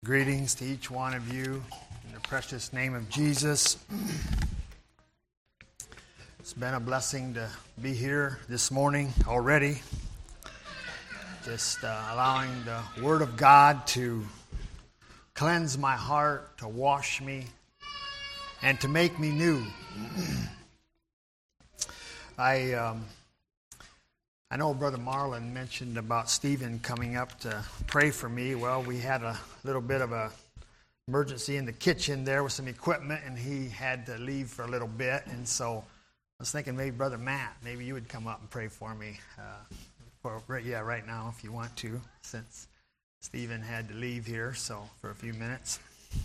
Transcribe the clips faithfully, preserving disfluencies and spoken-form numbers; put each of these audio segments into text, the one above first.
Greetings to each one of you in the precious name of Jesus. It's been a blessing to be here this morning already. Just uh, allowing the Word of God to cleanse my heart, to wash me, and to make me new. I um, I know Brother Marlon mentioned about Stephen coming up to pray for me. Well, we had a little bit of a emergency in the kitchen there with some equipment, and he had to leave for a little bit. And so I was thinking maybe Brother Matt, maybe you would come up and pray for me. Uh, for yeah, right now if you want to, since Stephen had to leave here, so for a few minutes.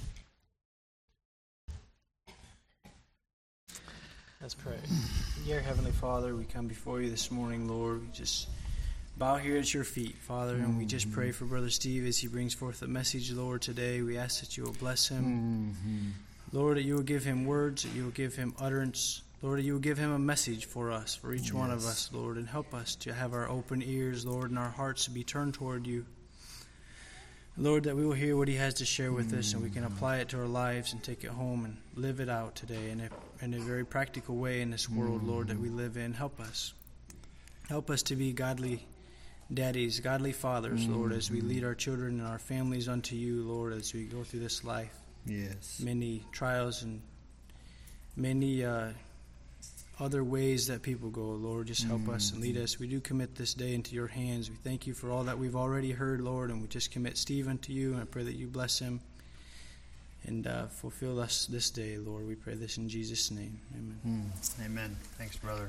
Let's pray. Dear Heavenly Father, we come before you this morning, Lord. We just bow here at your feet, Father, and we just pray for Brother Steve as he brings forth the message, Lord, today. We ask that you will bless him. Mm-hmm. Lord, that you will give him words, that you will give him utterance. Lord, that you will give him a message for us, for each yes. one of us, Lord, and help us to have our open ears, Lord, and our hearts to be turned toward you. Lord, that we will hear what he has to share with mm-hmm. us, and we can apply it to our lives and take it home and live it out today in a, in a very practical way in this world, mm-hmm. Lord, that we live in. Help us. Help us to be godly daddies, godly fathers, mm-hmm. Lord, as we lead our children and our families unto you, Lord, as we go through this life. Yes. Many trials and many uh, other ways that people go, Lord, just help mm-hmm. us and lead us. We do commit this day into your hands. We thank you for all that we've already heard, Lord, and we just commit Stephen to you, and I pray that you bless him and uh, fulfill us this day, Lord. We pray this in Jesus' name. Amen. Mm. Amen. Thanks, brother.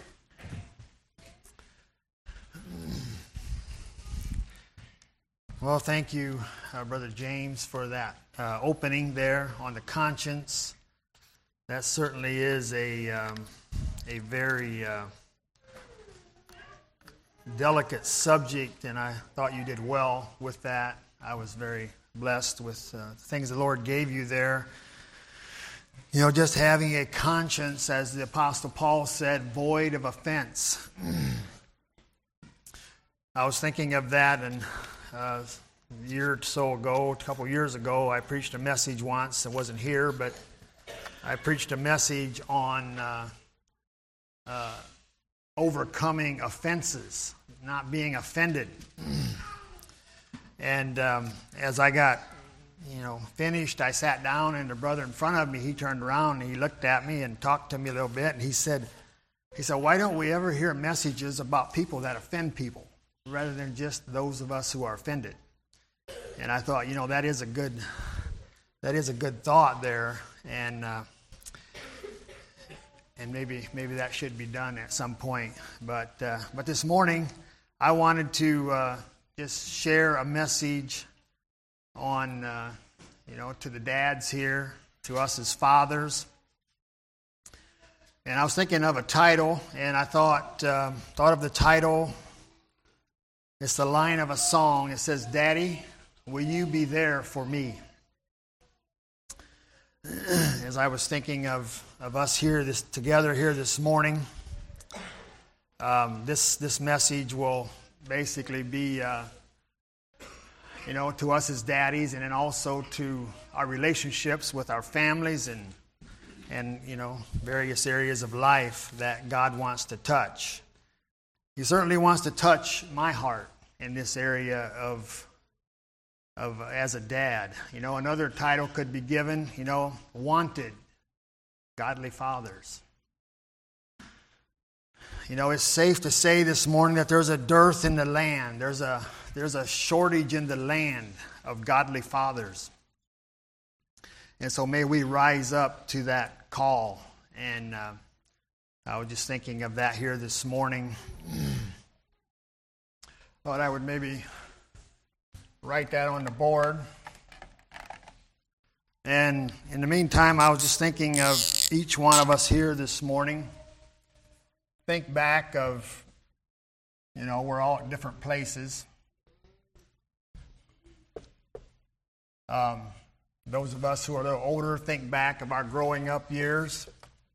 Well, thank you, uh, Brother James, for that uh, opening there on the conscience. That certainly is a um, a very uh, delicate subject, and I thought you did well with that. I was very blessed with uh, the things the Lord gave you there. You know, just having a conscience, as the Apostle Paul said, void of offense. I was thinking of that, and uh, a year or so ago, a couple of years ago, I preached a message once. I wasn't here, but I preached a message on uh, uh, overcoming offenses, not being offended. And um, as I got, you know, finished, I sat down, and the brother in front of me, he turned around and he looked at me and talked to me a little bit, and he said, he said, "Why don't we ever hear messages about people that offend people, rather than just those of us who are offended?" And I thought, you know, that is a good, that is a good thought there, and uh, and maybe maybe that should be done at some point. But uh, but this morning, I wanted to uh, just share a message on, uh, you know, to the dads here, to us as fathers. And I was thinking of a title, and I thought uh, thought of the title. It's the line of a song. It says, "Daddy, will you be there for me?" As I was thinking of, of us here this together here this morning, um, this this message will basically be, uh, you know, to us as daddies, and then also to our relationships with our families and and you know various areas of life that God wants to touch. He certainly wants to touch my heart in this area of of as a dad. You know, another title could be given, you know, Wanted Godly Fathers. You know, it's safe to say this morning that there's a dearth in the land. There's a there's a shortage in the land of godly fathers. And so may we rise up to that call. And uh, I was just thinking of that here this morning. Thought I would maybe write that on the board. And in the meantime, I was just thinking of each one of us here this morning. Think back of, you know, we're all at different places. Um, those of us who are a little older, think back of our growing up years.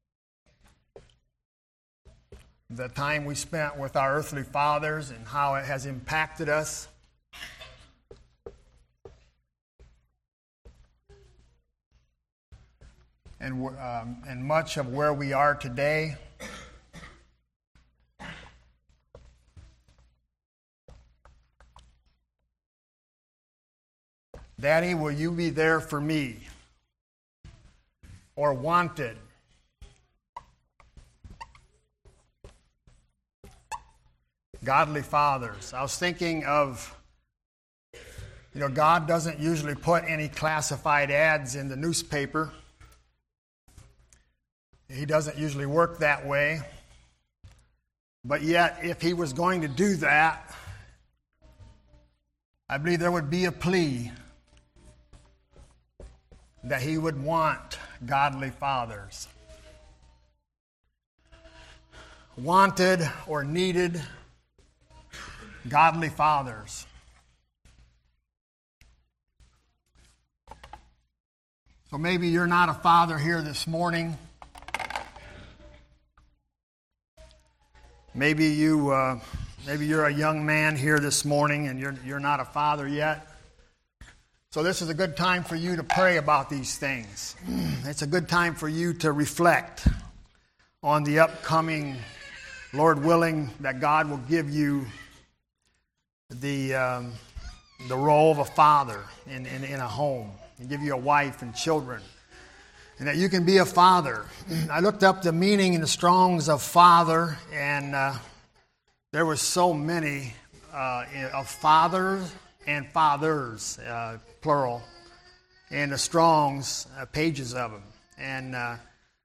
The time we spent with our earthly fathers and how it has impacted us. and, um, and much of where we are today. Daddy, will you be there for me? Or wanted. Godly fathers. I was thinking of, you know, God doesn't usually put any classified ads in the newspaper. He doesn't usually work that way. But yet, if he was going to do that, I believe there would be a plea that he would want godly fathers. Wanted or needed godly fathers. So maybe you're not a father here this morning. Maybe you, uh, maybe you're a young man here this morning and you're you're not a father yet. So this is a good time for you to pray about these things. It's a good time for you to reflect on the upcoming, Lord willing, that God will give you the um, the role of a father in, in, in a home, and give you a wife and children, and that you can be a father. I looked up the meaning in the Strong's of father, and uh, there were so many uh, of fathers and fathers, uh, plural, in the Strong's uh, pages of them. And uh,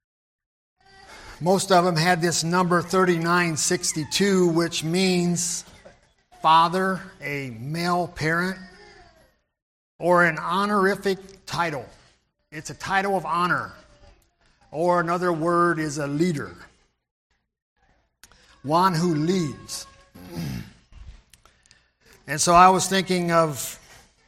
most of them had this number thirty-nine sixty-two, which means father, a male parent, or an honorific title. It's a title of honor. Or another word is a leader. One who leads. And so I was thinking of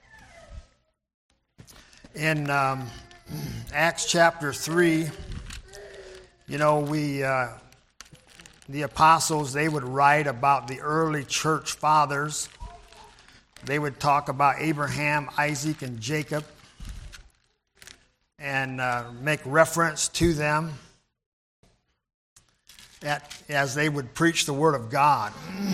in um, Acts chapter three, you know, we uh, the apostles, they would write about the early church fathers. They would talk about Abraham, Isaac, and Jacob and uh, make reference to them at, as they would preach the Word of God.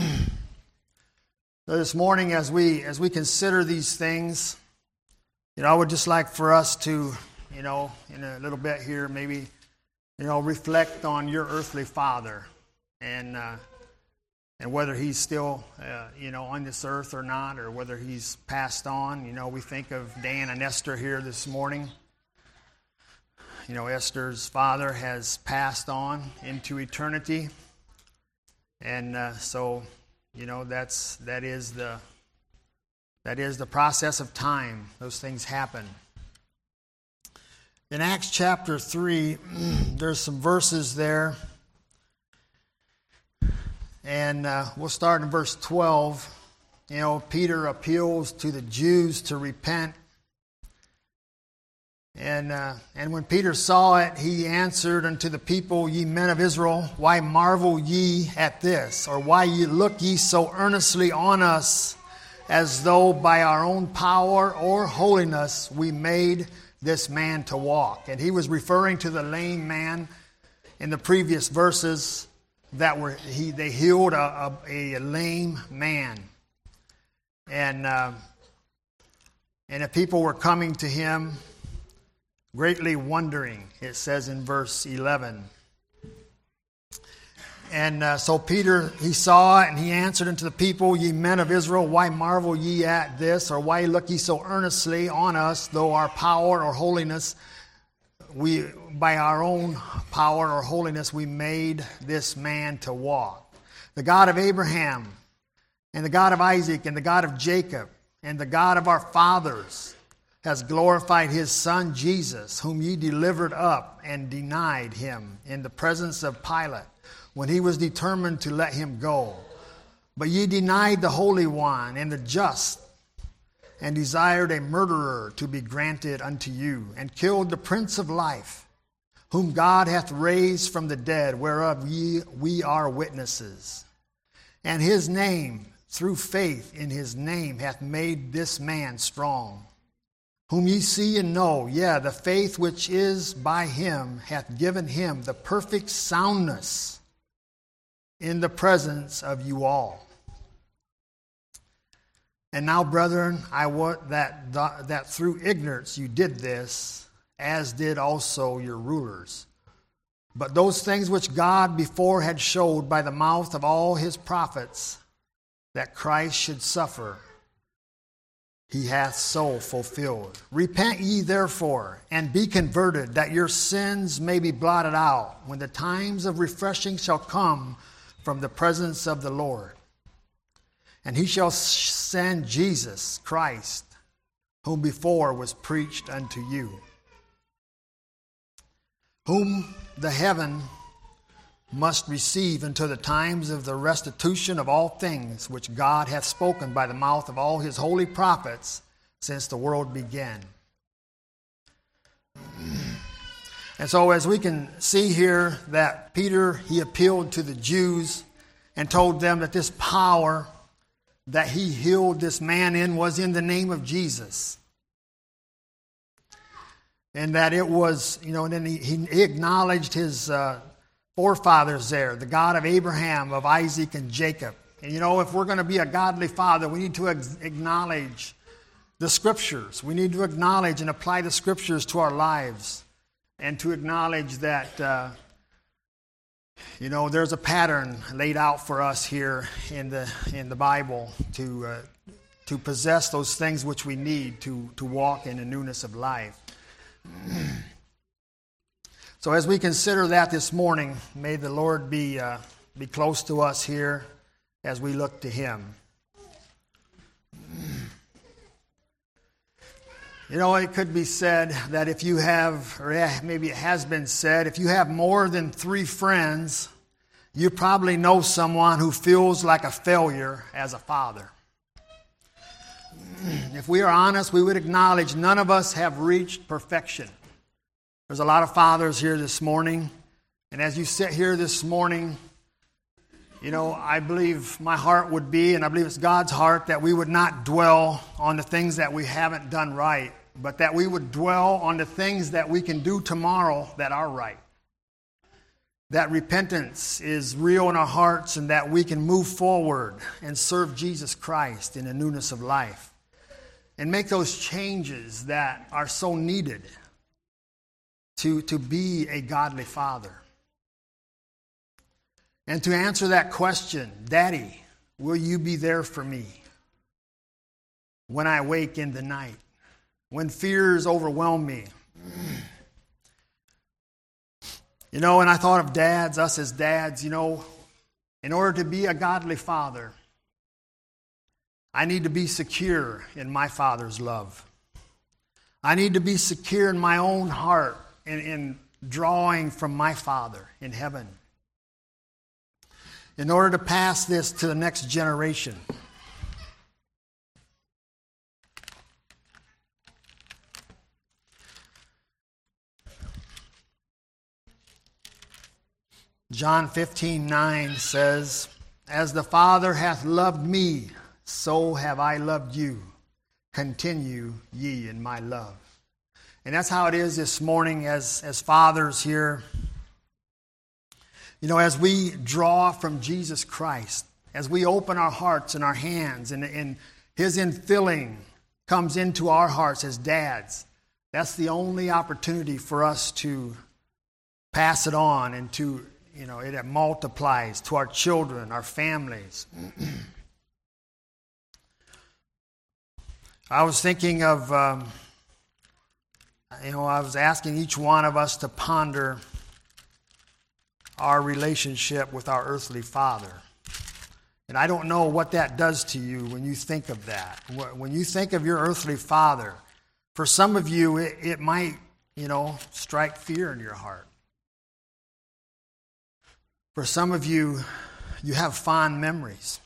So this morning, as we as we consider these things, you know, I would just like for us to, you know, in a little bit here, maybe, you know, reflect on your earthly father and uh, and whether he's still, uh, you know, on this earth or not, or whether he's passed on. You know, we think of Dan and Esther here this morning. You know, Esther's father has passed on into eternity, and uh, so. You know, that's that is the that is the process of time. Those things happen. In Acts chapter three, there's some verses there, and uh, we'll start in verse twelve. You know, Peter appeals to the Jews to repent, and uh, and when Peter saw it, he answered unto the people, Ye men of Israel, why marvel ye at this? Or why ye look ye so earnestly on us, as though by our own power or holiness we made this man to walk? And he was referring to the lame man in the previous verses that were he they healed a, a, a lame man, and uh, and the people were coming to him, greatly wondering, it says in verse eleven. And uh, so Peter, he saw it, and he answered unto the people, Ye men of Israel, why marvel ye at this? Or why look ye so earnestly on us, though our power or holiness, we by our own power or holiness, we made this man to walk? The God of Abraham, and the God of Isaac, and the God of Jacob, and the God of our fathers, has glorified his Son Jesus, whom ye delivered up and denied him in the presence of Pilate, when he was determined to let him go. But ye denied the Holy One and the just, and desired a murderer to be granted unto you, and killed the Prince of Life, whom God hath raised from the dead, whereof ye we are witnesses. And his name, through faith in his name, hath made this man strong, whom ye see and know, yeah, the faith which is by him hath given him the perfect soundness in the presence of you all. And now, brethren, I would that, that through ignorance you did this, as did also your rulers. But those things which God before had showed by the mouth of all his prophets, that Christ should suffer, he hath so fulfilled. Repent ye therefore, and be converted, that your sins may be blotted out, when the times of refreshing shall come from the presence of the Lord. And he shall send Jesus Christ, whom before was preached unto you, whom the heaven must receive until the times of the restitution of all things which God hath spoken by the mouth of all his holy prophets since the world began. And so as we can see here that Peter, he appealed to the Jews and told them that this power that he healed this man in was in the name of Jesus. And that it was, you know, and then he, he acknowledged his uh, forefathers there, the God of Abraham, of Isaac, and Jacob. And you know, if we're going to be a godly father, we need to ex- acknowledge the Scriptures. We need to acknowledge and apply the Scriptures to our lives. And to acknowledge that, uh, you know, there's a pattern laid out for us here in the in the Bible to uh, to possess those things which we need to, to walk in the newness of life. So as we consider that this morning, may the Lord be uh, be close to us here as we look to him. You know, it could be said that if you have, or maybe it has been said, if you have more than three friends, you probably know someone who feels like a failure as a father. If we are honest, we would acknowledge none of us have reached perfection. There's a lot of fathers here this morning, and as you sit here this morning, you know, I believe my heart would be, and I believe it's God's heart, that we would not dwell on the things that we haven't done right, but that we would dwell on the things that we can do tomorrow that are right. That repentance is real in our hearts, and that we can move forward and serve Jesus Christ in the newness of life. And make those changes that are so needed to, to be a godly father. And to answer that question, Daddy, will you be there for me when I wake in the night, when fears overwhelm me? You know, and I thought of dads, us as dads, you know, in order to be a godly father, I need to be secure in my Father's love. I need to be secure in my own heart in, in drawing from my Father in heaven, in order to pass this to the next generation. John fifteen nine says, "As the Father hath loved me, so have I loved you. Continue ye in my love." And that's how it is this morning as, as fathers here. You know, as we draw from Jesus Christ, as we open our hearts and our hands, and, and his infilling comes into our hearts as dads, that's the only opportunity for us to pass it on, and to, you know, it multiplies to our children, our families. I was thinking of, um, you know, I was asking each one of us to ponder our relationship with our earthly father. And I don't know what that does to you when you think of that. When you think of your earthly father, for some of you, it, it might, you know, strike fear in your heart. For some of you, you have fond memories.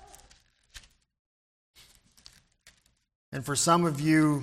And for some of you,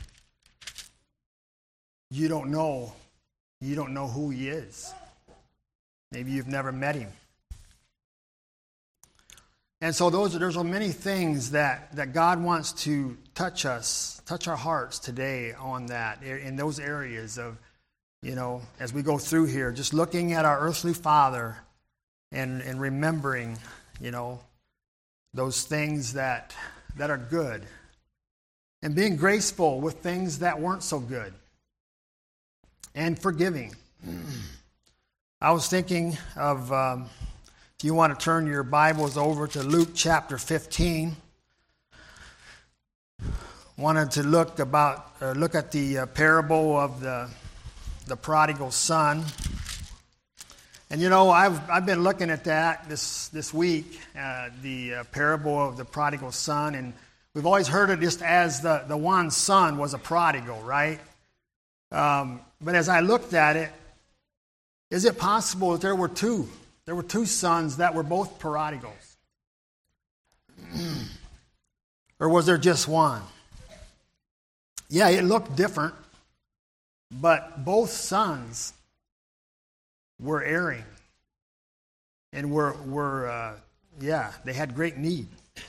you don't know, you don't know who he is. Maybe you've never met him. And so those there's so many things that, that God wants to touch us, touch our hearts today on that, in those areas of, you know, as we go through here, just looking at our earthly Father and, and remembering, you know, those things that that are good, and being graceful with things that weren't so good, and forgiving. I was thinking of, um, if you want to turn your Bibles over to Luke chapter fifteen, wanted to look about uh, look at the uh, parable of the the prodigal son. And you know, I've I've been looking at that this this week, uh, the uh, parable of the prodigal son, and we've always heard it just as the, the one son was a prodigal, right? Um, but as I looked at it, is it possible that there were two? There were two sons that were both prodigals, or was there just one? Yeah, it looked different, but both sons were erring, and were were uh, yeah, they had great need.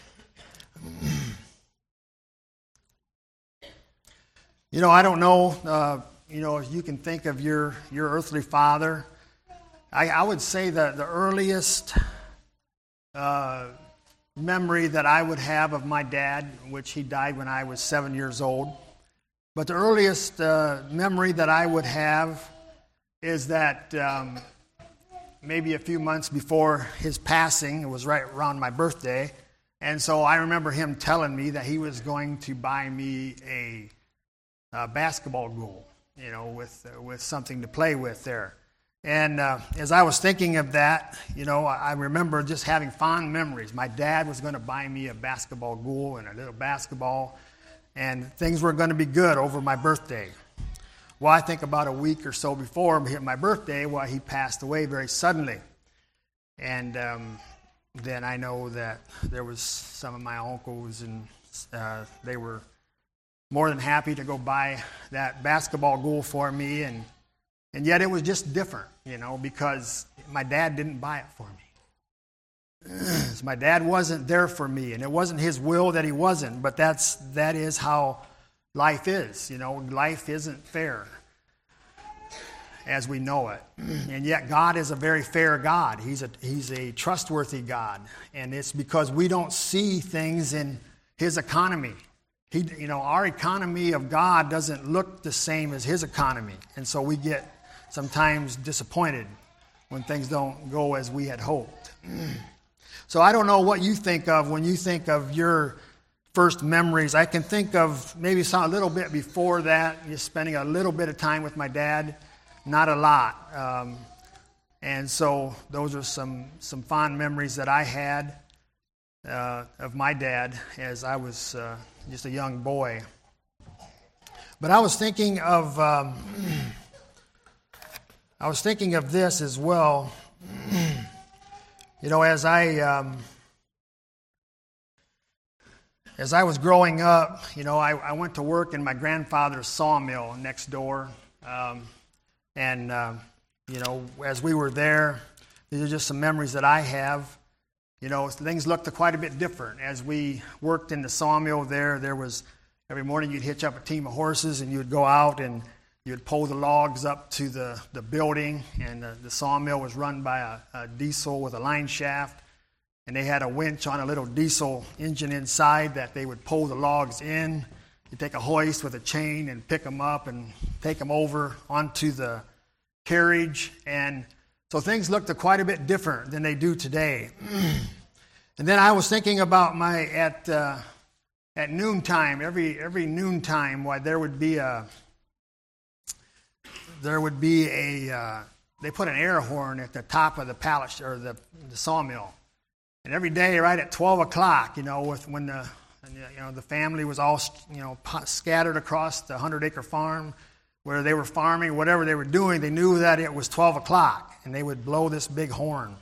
You know, I don't know. Uh, you know, if you can think of your your earthly father, I, I would say that the earliest uh, memory that I would have of my dad, which he died when I was seven years old, but the earliest uh, memory that I would have is that um, maybe a few months before his passing, it was right around my birthday, and so I remember him telling me that he was going to buy me a, a basketball goal, you know, with uh, with something to play with there. And uh, as I was thinking of that, you know, I remember just having fond memories. My dad was going to buy me a basketball goal and a little basketball, and things were going to be good over my birthday. Well, I think about a week or so before my birthday, well, he passed away very suddenly. And um, then I know that there was some of my uncles, and uh, they were more than happy to go buy that basketball goal for me. And, and yet it was just different, you know, because my dad didn't buy it for me. So my dad wasn't there for me, and it wasn't his will that he wasn't, but that's that is how life is, you know. Life isn't fair as we know it. And yet God is a very fair God. He's a he's a trustworthy God. And it's because we don't see things in his economy. He you know, our economy of God doesn't look the same as his economy. And so we get sometimes disappointed when things don't go as we had hoped. So I don't know what you think of when you think of your first memories. I can think of maybe some, a little bit before that, just spending a little bit of time with my dad, not a lot. Um, and so those are some, some fond memories that I had uh, of my dad as I was uh, just a young boy. But I was thinking of, um, I was thinking of this as well. You know, as I um, as I was growing up, you know, I, I went to work in my grandfather's sawmill next door, um, and uh, you know, as we were there, these are just some memories that I have. You know, things looked quite a bit different as we worked in the sawmill there. There was every morning you'd hitch up a team of horses and you'd go out and you'd pull the logs up to the, the building, and the, the sawmill was run by a, a diesel with a line shaft, and they had a winch on a little diesel engine inside that they would pull the logs in. You take a hoist with a chain and pick them up and take them over onto the carriage, and so things looked quite a bit different than they do today. And then I was thinking about my at uh, at noontime, every every noontime, why there would be a There would be a, uh, they put an air horn at the top of the pallet, or the, the sawmill. And every day, right at twelve o'clock, you know, with when the, you know, the family was all, you know, scattered across the hundred-acre farm where they were farming, whatever they were doing, they knew that it was twelve o'clock, and they would blow this big horn.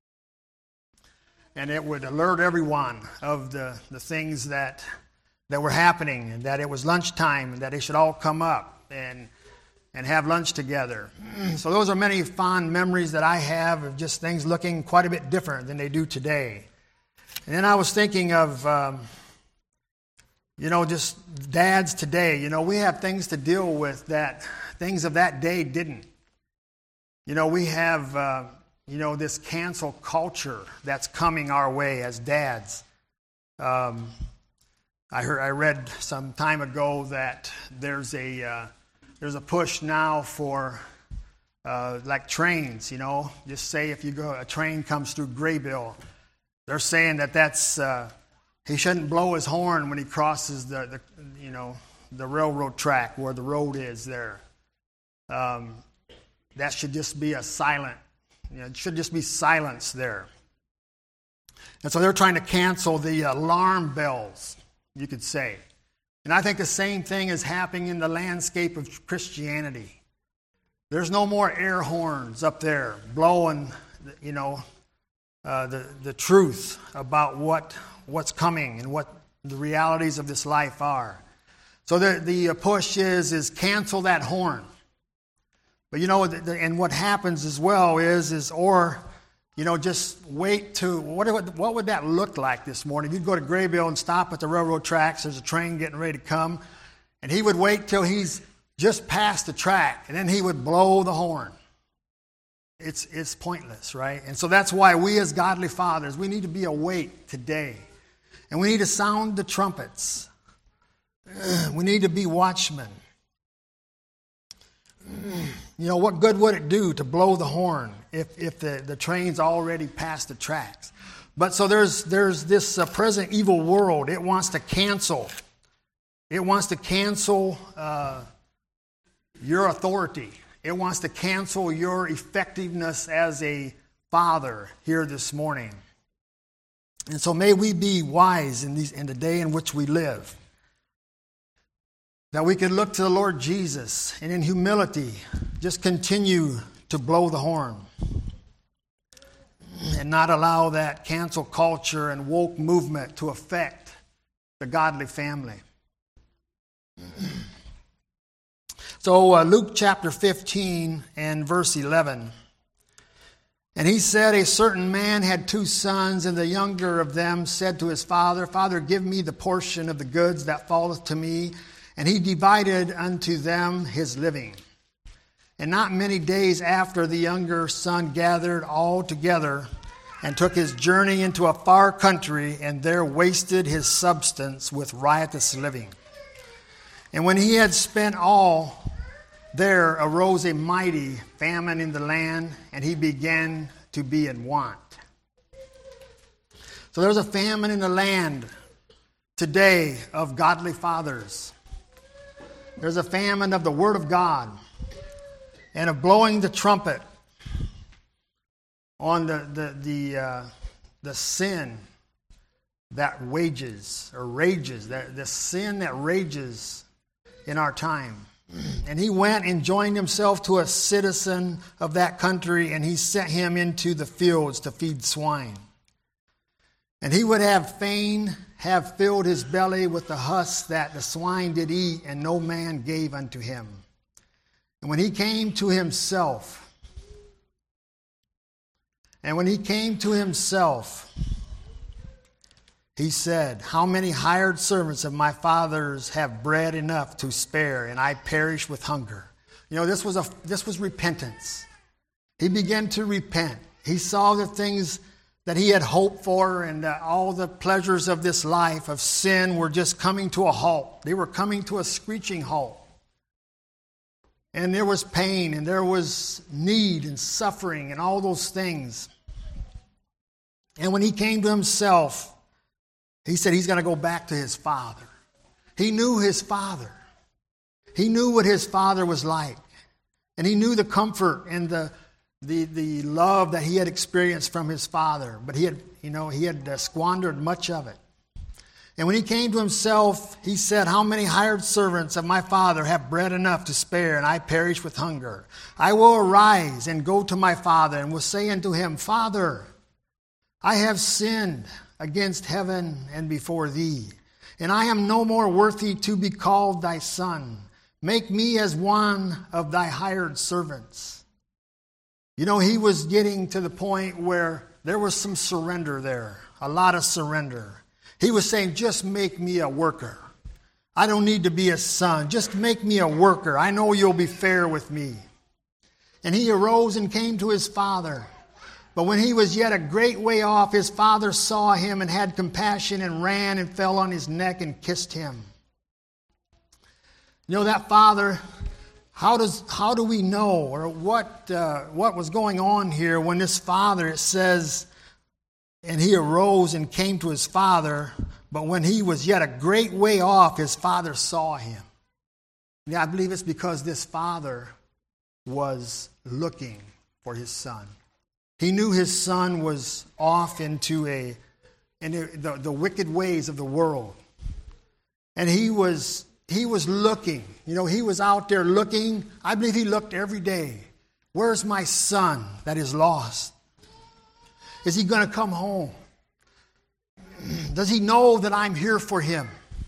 And it would alert everyone of the, the things that, that were happening, and that it was lunchtime, and that they should all come up and and have lunch together. So those are many fond memories that I have of just things looking quite a bit different than they do today. And then I was thinking of, um, you know, just dads today. You know, we have things to deal with that things of that day didn't. You know, we have, uh, you know, this cancel culture that's coming our way as dads. Um, I heard, I read some time ago that there's a uh, there's a push now for uh, like trains. You know, just say if you go, a train comes through Graybill, they're saying that that's uh, he shouldn't blow his horn when he crosses the, the you know the railroad track where the road is there. Um, that should just be a silent. You know, it should just be silence there. And so they're trying to cancel the alarm bells, you could say. And I think the same thing is happening in the landscape of Christianity. There's no more air horns up there blowing, you know, uh, the the truth about what what's coming and what the realities of this life are. So the the push is is cancel that horn. But you know, the, the, and what happens as well is is or. You know, just wait to, what would, what would that look like this morning? You'd go to Graybill and stop at the railroad tracks. There's a train getting ready to come. And he would wait till he's just past the track. And then he would blow the horn. It's, it's pointless, right? And so that's why we as godly fathers, we need to be awake today. And we need to sound the trumpets. We need to be watchmen. You know, what good would it do to blow the horn if, if the, the train's already past the tracks? But so there's there's this uh, present evil world. It wants to cancel. It wants to cancel uh, your authority. It wants to cancel your effectiveness as a father here this morning. And so may we be wise in these in the day in which we live. That we can look to the Lord Jesus and in humility just continue to blow the horn and not allow that cancel culture and woke movement to affect the godly family. So uh, Luke chapter fifteen and verse eleven. And he said, a certain man had two sons, and the younger of them said to his father, Father, give me the portion of the goods that falleth to me. And he divided unto them his living. And not many days after, the younger son gathered all together and took his journey into a far country, and there wasted his substance with riotous living. And when he had spent all, there arose a mighty famine in the land, and he began to be in want. So there's a famine in the land today of godly fathers. There's a famine of the Word of God and of blowing the trumpet on the the the, uh, the sin that wages or rages, that the sin that rages in our time. And he went and joined himself to a citizen of that country, and he sent him into the fields to feed swine. And he would have fain have filled his belly with the husks that the swine did eat, and no man gave unto him. And when he came to himself, and when he came to himself, he said, how many hired servants of my father's have bread enough to spare, and I perish with hunger? You know, this was a this was repentance. He began to repent. He saw the things that he had hoped for, and uh, all the pleasures of this life of sin were just coming to a halt. They were coming to a screeching halt. And there was pain, and there was need and suffering and all those things. And when he came to himself, he said he's going to go back to his father. He knew his father. He knew what his father was like. And he knew the comfort and the The, the love that he had experienced from his father, but he had, you know, he had uh, squandered much of it. And when he came to himself, he said, how many hired servants of my father have bread enough to spare, and I perish with hunger? I will arise and go to my father, and will say unto him, Father, I have sinned against heaven and before thee, and I am no more worthy to be called thy son. Make me as one of thy hired servants. You know, he was getting to the point where there was some surrender there a lot of surrender. He was saying, just make me a worker. I don't need to be a son. Just make me a worker. I know you'll be fair with me. And he arose and came to his father. But when he was yet a great way off, his father saw him and had compassion and ran and fell on his neck and kissed him. You know, that father, how does how do we know, or what uh, what was going on here when this father, it says, and he arose and came to his father, but when he was yet a great way off, his father saw him. Yeah, I believe it's because this father was looking for his son. He knew his son was off into a in the, the wicked ways of the world. And he was he was looking. You know, he was out there looking. I believe he looked every day. Where's my son that is lost? Is he going to come home? Does he know that I'm here for him?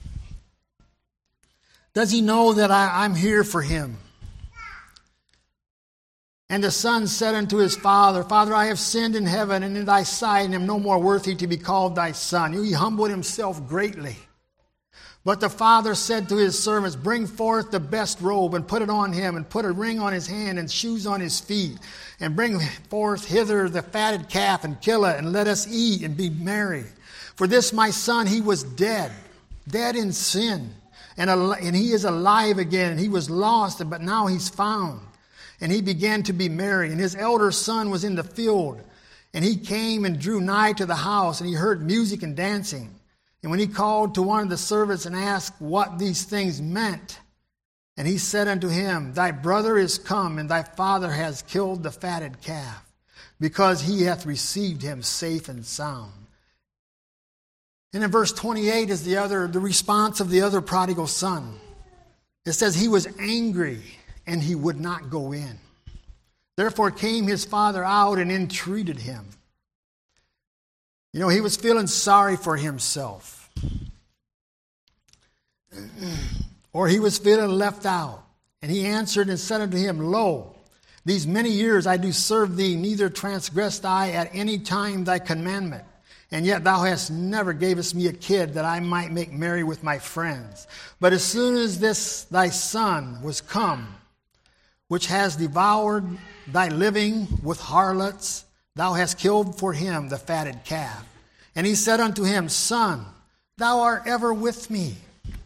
Does he know that I, I'm here for him? And the son said unto his father, Father, I have sinned in heaven and in thy sight, and am no more worthy to be called thy son. He humbled himself greatly. But the father said to his servants, Bring forth the best robe, and put it on him, and put a ring on his hand, and shoes on his feet. And bring forth hither the fatted calf, and kill it, and let us eat, and be merry. For this my son, he was dead, dead in sin, and, al- and he is alive again. And he was lost, but now he's found. And he began to be merry. And his elder son was in the field. And he came and drew nigh to the house, and he heard music and dancing. And when he called to one of the servants and asked what these things meant, and he said unto him, Thy brother is come, and thy father has killed the fatted calf, because he hath received him safe and sound. And in verse twenty-eight is the other, the response of the other prodigal son. It says he was angry, and he would not go in. Therefore came his father out and entreated him. You know, he was feeling sorry for himself. Or he was feeling left out. And he answered and said unto him, Lo, these many years I do serve thee, neither transgressed I at any time thy commandment. And yet thou hast never gavest me a kid that I might make merry with my friends. But as soon as this thy son was come, which has devoured thy living with harlots, thou hast killed for him the fatted calf. And he said unto him, Son, thou art ever with me,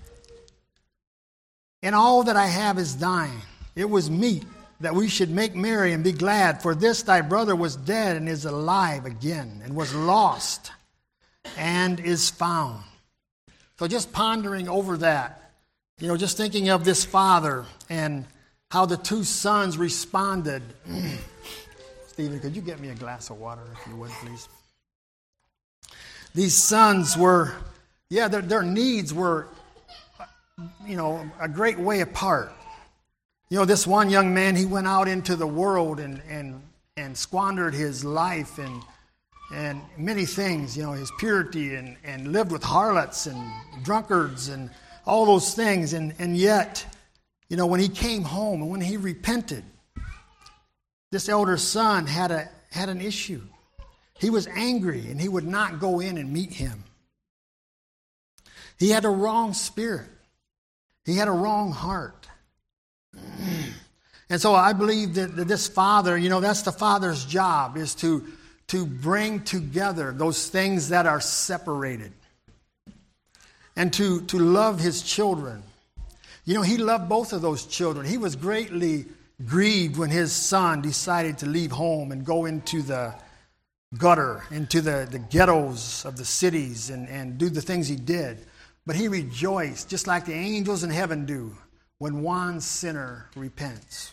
and all that I have is thine. It was meet that we should make merry and be glad, for this thy brother was dead and is alive again, and was lost and is found. So just pondering over that, you know, just thinking of this father and how the two sons responded. Stephen, could you get me a glass of water, if you would, please? These sons were, yeah, their, their needs were, you know, a great way apart. You know, this one young man, he went out into the world and and, and squandered his life and and many things, you know, his purity, and, and lived with harlots and drunkards and all those things. And, and yet, you know, when he came home and when he repented, this elder son had a had an issue. He was angry, and he would not go in and meet him. He had a wrong spirit. He had a wrong heart. And so I believe that, that this father, you know, that's the father's job, is to, to bring together those things that are separated. And to, to love his children. You know, he loved both of those children. He was greatly grieved when his son decided to leave home and go into the gutter, into the, the ghettos of the cities and, and do the things he did. But he rejoiced, just like the angels in heaven do, when one sinner repents.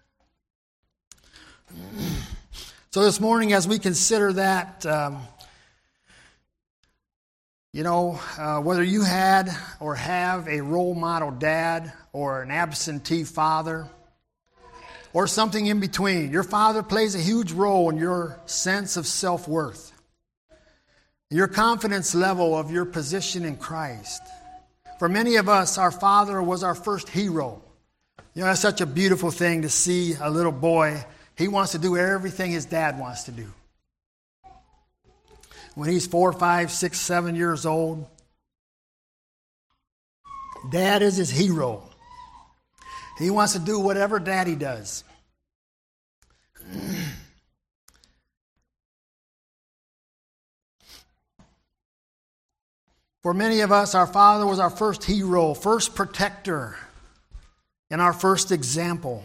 So this morning, as we consider that, um, you know, uh, whether you had or have a role model dad or an absentee father or something in between, your father plays a huge role in your sense of self-worth, your confidence level of your position in Christ. For many of us, our father was our first hero. You know, that's such a beautiful thing to see a little boy. He wants to do everything his dad wants to do. when he's four, five, six, seven years old. Dad is his hero. He wants to do whatever Daddy does. For many of us, our father was our first hero, first protector, and our first example.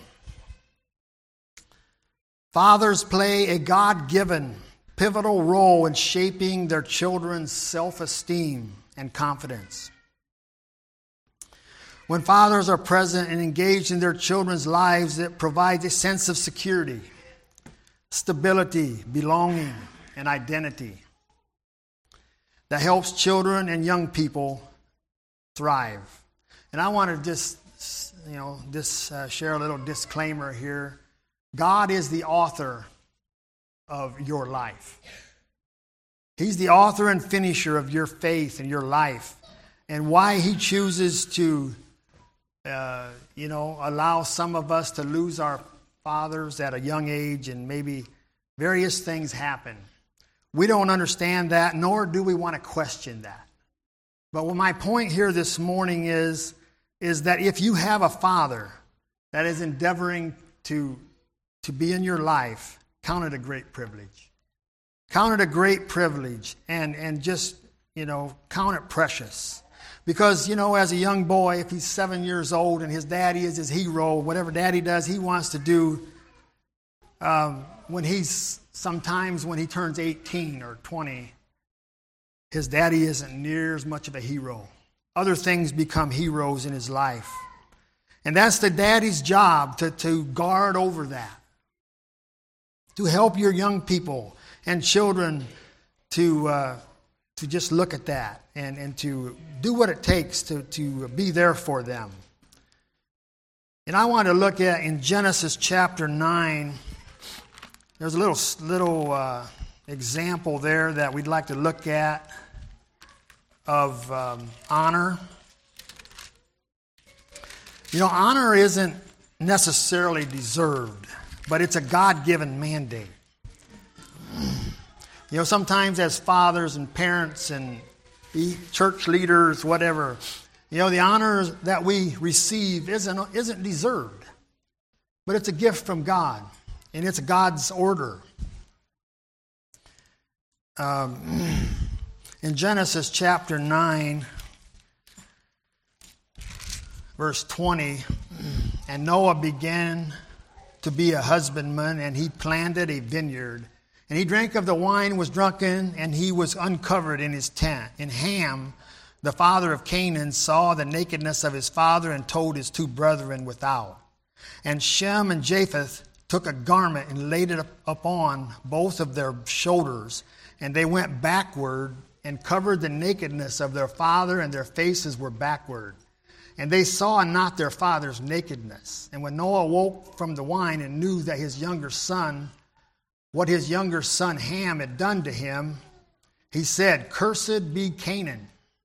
Fathers play a God-given, pivotal role in shaping their children's self-esteem and confidence. When fathers are present and engaged in their children's lives, it provides a sense of security, stability, belonging, and identity that helps children and young people thrive. And I want to just, you know, just uh, share a little disclaimer here. God is the author of your life. He's the author and finisher of your faith and your life. And why he chooses to, uh, you know, allow some of us to lose our fathers at a young age and maybe various things happen. We don't understand that, nor do we want to question that. But what my point here this morning is, is that if you have a father that is endeavoring to, to be in your life, count it a great privilege. Count it a great privilege and, and just, you know, count it precious. Because, you know, as a young boy, if he's seven years old and his daddy is his hero, whatever daddy does, he wants to do um, when he's, sometimes when he turns eighteen or twenty, his daddy isn't near as much of a hero. Other things become heroes in his life. And that's the daddy's job, to, to guard over that. To help your young people and children to uh, to just look at that and, and to do what it takes to, to be there for them. And I want to look at in Genesis chapter nine, there's a little, little uh, example there that we'd like to look at of um, honor. You know, honor isn't necessarily deserved, but it's a God-given mandate. You know, sometimes as fathers and parents and church leaders, whatever, you know, the honor that we receive isn't, isn't deserved, but it's a gift from God, and it's God's order. Um, in Genesis chapter nine, verse twenty, and Noah began to be a husbandman, and he planted a vineyard. And he drank of the wine, was drunken, and he was uncovered in his tent. And Ham, the father of Canaan, saw the nakedness of his father and told his two brethren without. And Shem and Japheth took a garment and laid it upon both of their shoulders. And they went backward and covered the nakedness of their father, and their faces were backward. And they saw not their father's nakedness. And when Noah awoke from the wine and knew that his younger son, what his younger son Ham had done to him, he said, "Cursed be Canaan.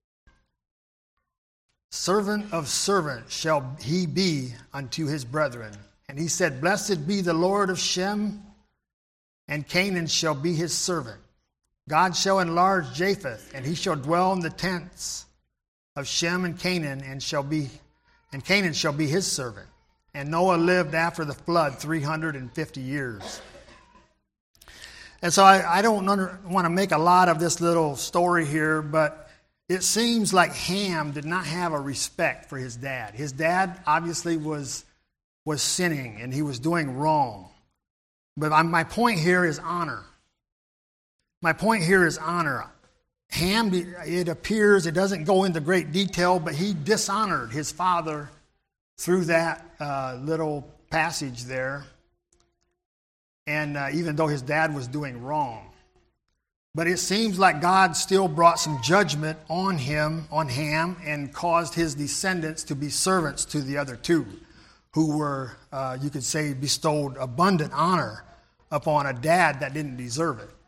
Servant of servant shall he be unto his brethren." And he said, "Blessed be the Lord of Shem, and Canaan shall be his servant. God shall enlarge Japheth, and he shall dwell in the tents of Shem and Canaan, and shall be, and Canaan shall be his servant." And Noah lived after the flood three hundred and fifty years. And so I, I don't under, want to make a lot of this little story here, but it seems like Ham did not have a respect for his dad. His dad obviously was was sinning, and he was doing wrong. But my point here is honor. My point here is honor. Ham, it appears, it doesn't go into great detail, but he dishonored his father through that uh, little passage there. And uh, even though his dad was doing wrong. But it seems like God still brought some judgment on him, on Ham, and caused his descendants to be servants to the other two, who were, uh, you could say, bestowed abundant honor upon a dad that didn't deserve it.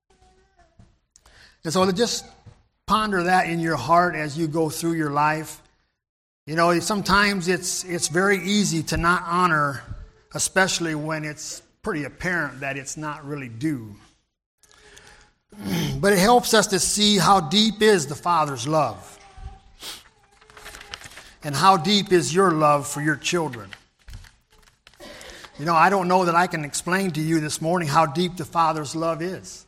And so to just ponder that in your heart as you go through your life. You know, sometimes it's it's very easy to not honor, especially when it's pretty apparent that it's not really due. but it helps us to see how deep is the Father's love. And how deep is your love for your children. You know, I don't know that I can explain to you this morning how deep the Father's love is.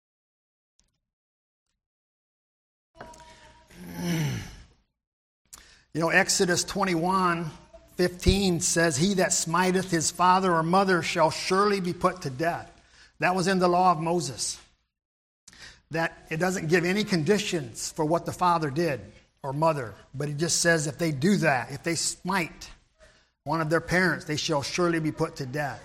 You know, Exodus twenty-one fifteen says, "He that smiteth his father or mother shall surely be put to death." That was in the law of Moses. That it doesn't give any conditions for what the father did or mother, but it just says if they do that, if they smite one of their parents, they shall surely be put to death.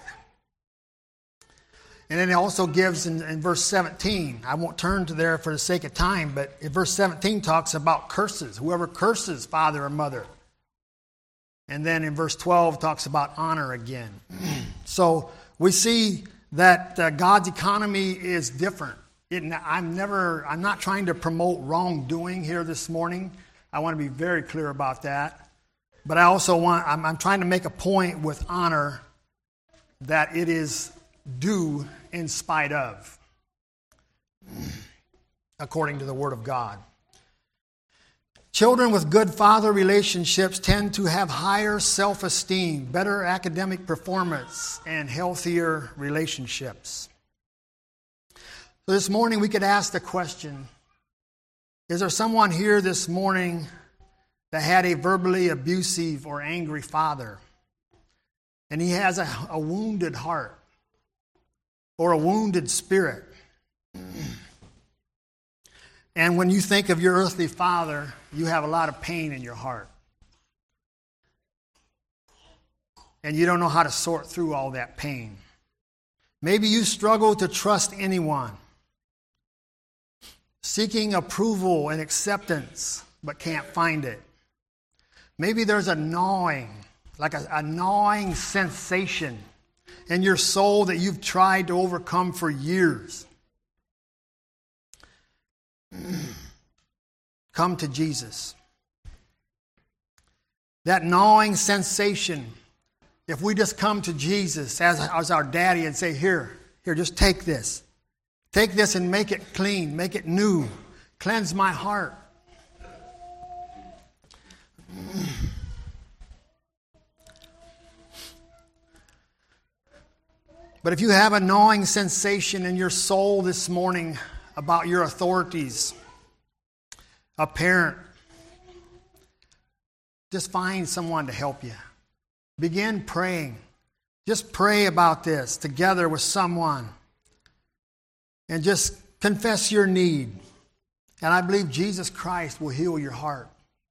And then it also gives in, in verse seventeen, I won't turn to there for the sake of time, but in verse seventeen talks about curses. Whoever curses father or mother. And then in verse twelve talks about honor again. So we see that uh, God's economy is different. It, I'm never, I'm not trying to promote wrongdoing here this morning. I want to be very clear about that. But I also want, I'm, I'm trying to make a point with honor that it is due in spite of, according to the Word of God. Children with good father relationships tend to have higher self-esteem, better academic performance, and healthier relationships. So this morning we could ask the question, is there someone here this morning that had a verbally abusive or angry father, and he has a, a wounded heart or a wounded spirit? And when you think of your earthly father, you have a lot of pain in your heart. And you don't know how to sort through all that pain. Maybe you struggle to trust anyone, seeking approval and acceptance, but can't find it. Maybe there's a gnawing, like a, a gnawing sensation in your soul that you've tried to overcome for years. Come to Jesus. That gnawing sensation, if we just come to Jesus as, as our daddy and say, here, here, just take this. Take this and make it clean, make it new. Cleanse my heart. But if you have a gnawing sensation in your soul this morning about your authorities, a parent, just find someone to help you. Begin praying. Just pray about this together with someone. And just confess your need. And I believe Jesus Christ will heal your heart.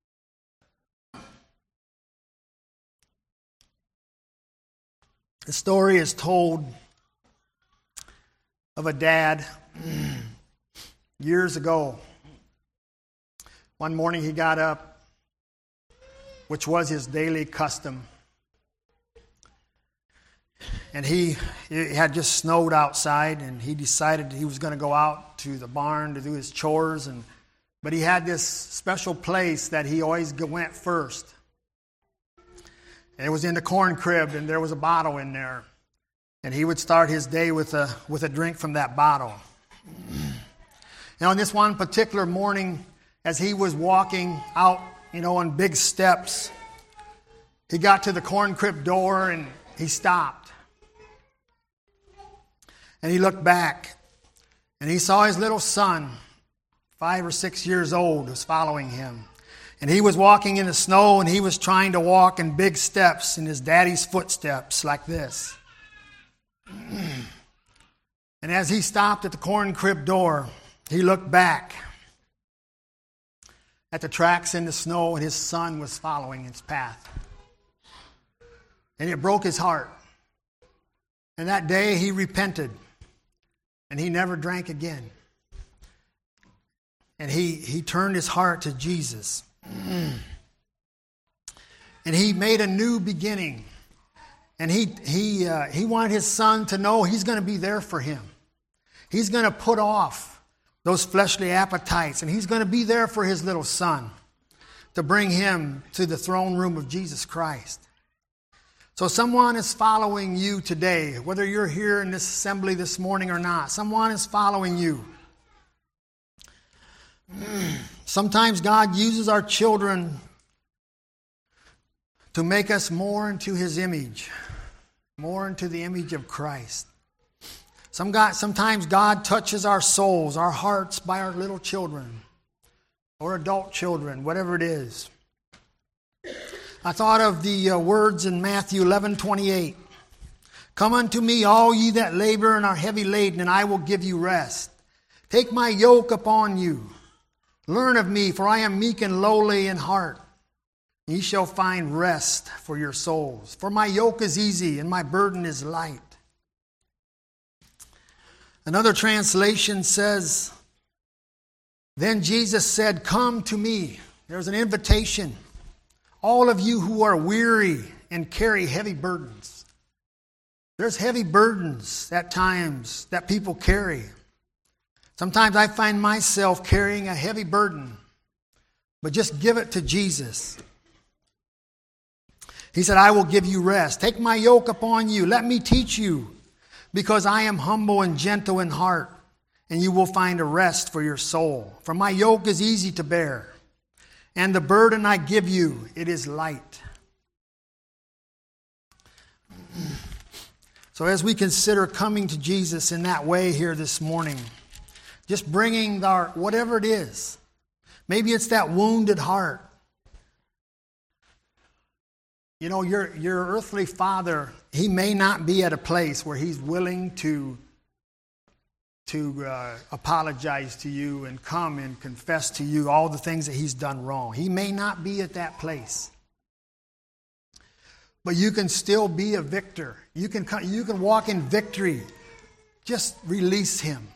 The story is told of a dad years ago. One morning he got up, which was his daily custom. And he it had just snowed outside, and he decided he was going to go out to the barn to do his chores. And but he had this special place that he always went first. And it was in the corn crib, and there was a bottle in there. And he would start his day with a with a drink from that bottle. And on this one particular morning, as he was walking out, you know, on big steps, he got to the corn crib door and he stopped. And he looked back, and he saw his little son, five or six years old, was following him. And he was walking in the snow, and he was trying to walk in big steps in his daddy's footsteps like this. And as he stopped at the corn crib door, he looked back at the tracks in the snow, and his son was following his path. And it broke his heart. And that day he repented, and he never drank again. And he, he turned his heart to Jesus. And he made a new beginning. And he he uh, he wanted his son to know he's going to be there for him. He's going to put off those fleshly appetites, and he's going to be there for his little son to bring him to the throne room of Jesus Christ. So someone is following you today, whether you're here in this assembly this morning or not. Someone is following you. Sometimes God uses our children to make us more into His image, more into the image of Christ. Some God, sometimes God touches our souls, our hearts by our little children or adult children, whatever it is. I thought of the uh, words in Matthew eleven twenty-eight. Come unto me, all ye that labor and are heavy laden, and I will give you rest. Take my yoke upon you. Learn of me, for I am meek and lowly in heart. Ye shall find rest for your souls. For my yoke is easy and my burden is light. Another translation says, then Jesus said, come to me. There's an invitation. All of you who are weary and carry heavy burdens. There's heavy burdens at times that people carry. Sometimes I find myself carrying a heavy burden, but just give it to Jesus. He said, I will give you rest. Take my yoke upon you. Let me teach you, because I am humble and gentle in heart, and you will find a rest for your soul. For my yoke is easy to bear, and the burden I give you, it is light. So as we consider coming to Jesus in that way here this morning, just bringing our, whatever it is, maybe it's that wounded heart. You know, your, your earthly father, he may not be at a place where he's willing to, to uh, apologize to you and come and confess to you all the things that he's done wrong. He may not be at that place. But you can still be a victor. You can, you can walk in victory. Just release him.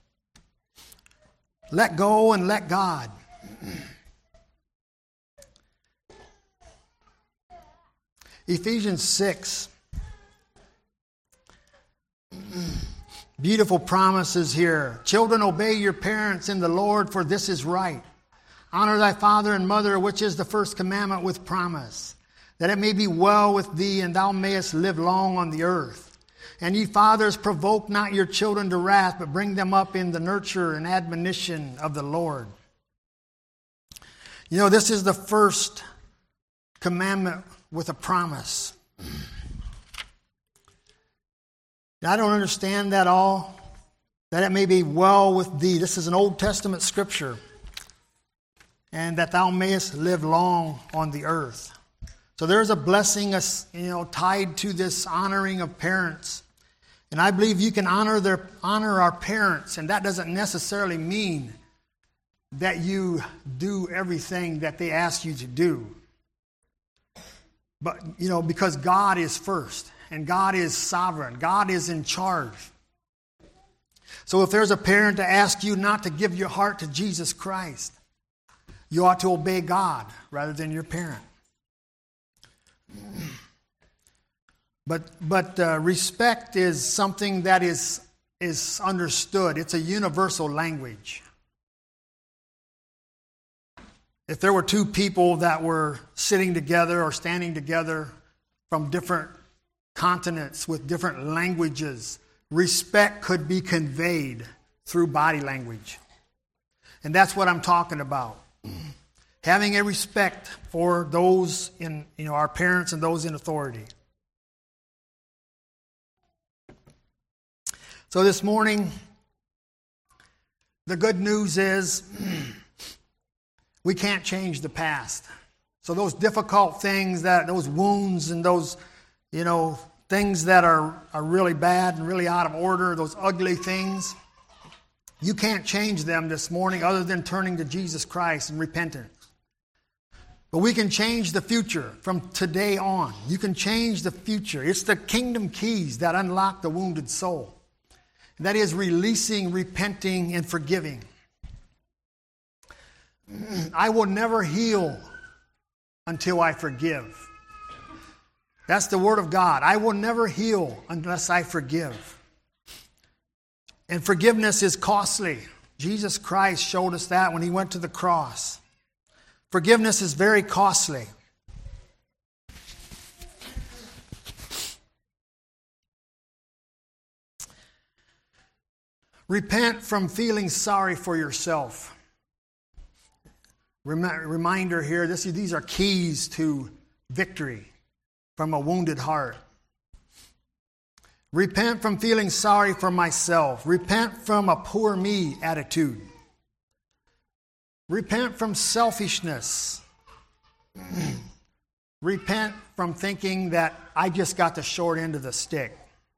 Let go and let God. Ephesians six. Beautiful promises here. Children, obey your parents in the Lord, for this is right. Honor thy father and mother, which is the first commandment with promise, that it may be well with thee, and thou mayest live long on the earth. And ye fathers, provoke not your children to wrath, but bring them up in the nurture and admonition of the Lord. You know, this is the first commandment with a promise. I don't understand that all. That it may be well with thee. This is an Old Testament scripture. And that thou mayest live long on the earth. So there's a blessing, you know, tied to this honoring of parents. And I believe you can honor their honor our parents, and that doesn't necessarily mean that you do everything that they ask you to do. But, you know, because God is first, and God is sovereign. God is in charge. So if there's a parent to ask you not to give your heart to Jesus Christ, you ought to obey God rather than your parent. But but uh, respect is something that is is understood. It's a universal language. If there were two people that were sitting together or standing together from different continents with different languages, respect could be conveyed through body language. And that's what I'm talking about. Having a respect for those in, you know, our parents and those in authority. So this morning, the good news is we can't change the past. So those difficult things, that those wounds and those, you know, things that are, are really bad and really out of order, those ugly things, you can't change them this morning other than turning to Jesus Christ and repentance. But we can change the future from today on. You can change the future. It's the kingdom keys that unlock the wounded soul. That is releasing, repenting, and forgiving. I will never heal until I forgive. That's the word of God. I will never heal unless I forgive. And forgiveness is costly. Jesus Christ showed us that when he went to the cross. Forgiveness is very costly. Repent from feeling sorry for yourself. Rem- reminder here, this, these are keys to victory from a wounded heart. Repent from feeling sorry for myself. Repent from a poor me attitude. Repent from selfishness. Repent from thinking that I just got the short end of the stick,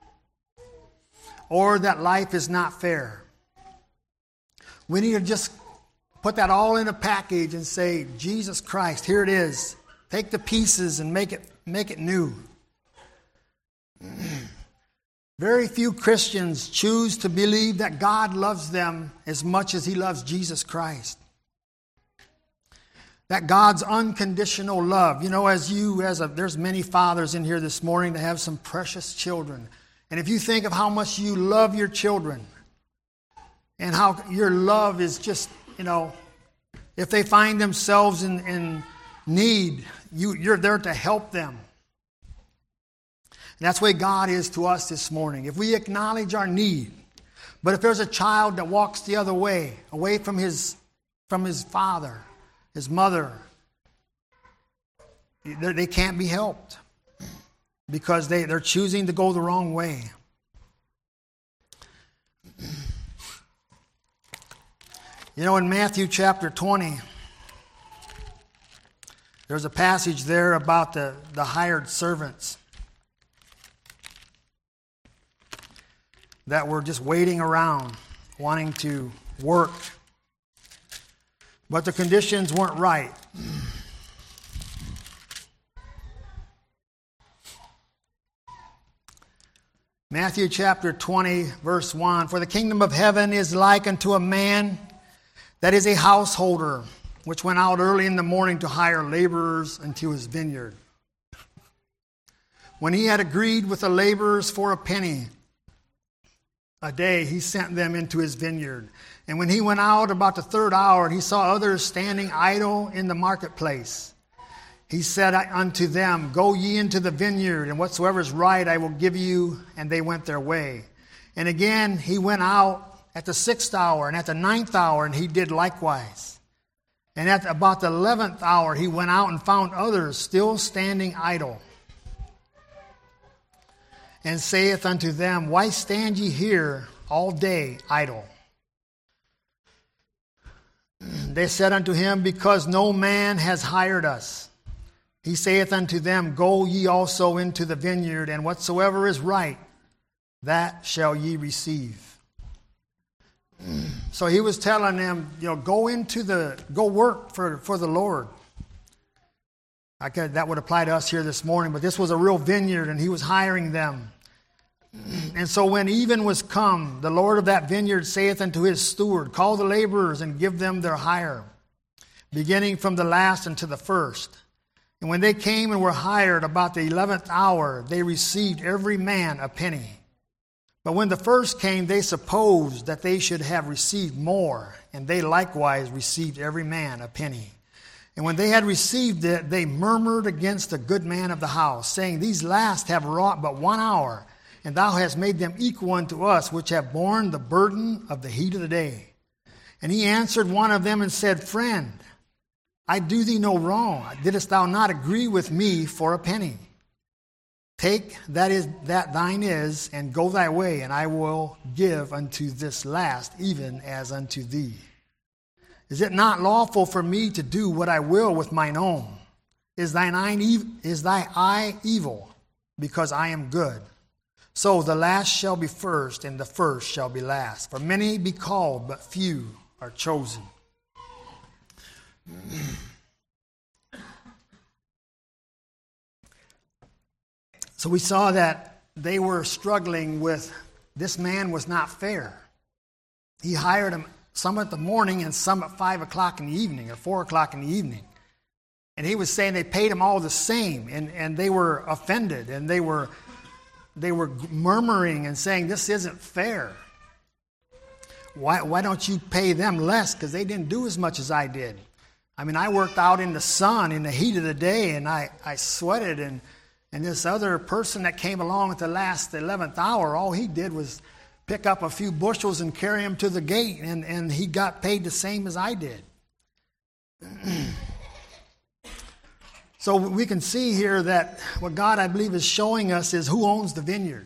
or that life is not fair. We need to just put that all in a package and say, Jesus Christ, here it is. Take the pieces and make it make it new. Very few Christians choose to believe that God loves them as much as He loves Jesus Christ. That God's unconditional love. You know, as you, as a, there's many fathers in here this morning that have some precious children. And if you think of how much you love your children and how your love is just, you know, if they find themselves in, in need, you, you're there to help them. And that's the way God is to us this morning. If we acknowledge our need, but if there's a child that walks the other way, away from his, from his father, his mother, they can't be helped because they, they're choosing to go the wrong way. You know, in Matthew chapter twenty, there's a passage there about the, the hired servants that were just waiting around, wanting to work. But the conditions weren't right. Matthew chapter twenty, verse one. For the kingdom of heaven is like unto a man that is a householder, which went out early in the morning to hire laborers into his vineyard. When he had agreed with the laborers for a penny a day, he sent them into his vineyard. And when he went out about the third hour, he saw others standing idle in the marketplace. He said unto them, Go ye into the vineyard, and whatsoever is right I will give you. And they went their way. And again he went out at the sixth hour, and at the ninth hour, and he did likewise. And at about the eleventh hour he went out and found others still standing idle. And saith unto them, Why stand ye here all day idle? They said unto him, Because no man has hired us. He saith unto them, Go ye also into the vineyard, and whatsoever is right, that shall ye receive. So he was telling them, you know, go into the, go work for, for the Lord. I could, that would apply to us here this morning, but this was a real vineyard, and he was hiring them. And so when even was come, the Lord of that vineyard saith unto his steward, Call the laborers and give them their hire, beginning from the last unto the first. And when they came and were hired about the eleventh hour, they received every man a penny. But when the first came, they supposed that they should have received more, and they likewise received every man a penny. And when they had received it, they murmured against the good man of the house, saying, These last have wrought but one hour, and thou hast made them equal unto us, which have borne the burden of the heat of the day. And he answered one of them and said, Friend, I do thee no wrong. Didst thou not agree with me for a penny? Take that is that thine is, and go thy way, and I will give unto this last, even as unto thee. Is it not lawful for me to do what I will with mine own? Is thine eye, is thy eye evil, because I am good? So the last shall be first, and the first shall be last. For many be called, but few are chosen. So we saw that they were struggling with, this man was not fair. He hired them some at the morning and some at five o'clock in the evening or four o'clock in the evening. And he was saying they paid him all the same, and, and they were offended, and they were they were murmuring and saying, this isn't fair. Why, why don't you pay them less? Because they didn't do as much as I did. I mean, I worked out in the sun in the heat of the day, and I, I sweated, and And this other person that came along at the last, the eleventh hour, all he did was pick up a few bushels and carry them to the gate, and, and he got paid the same as I did. So we can see here that what God, I believe, is showing us is who owns the vineyard.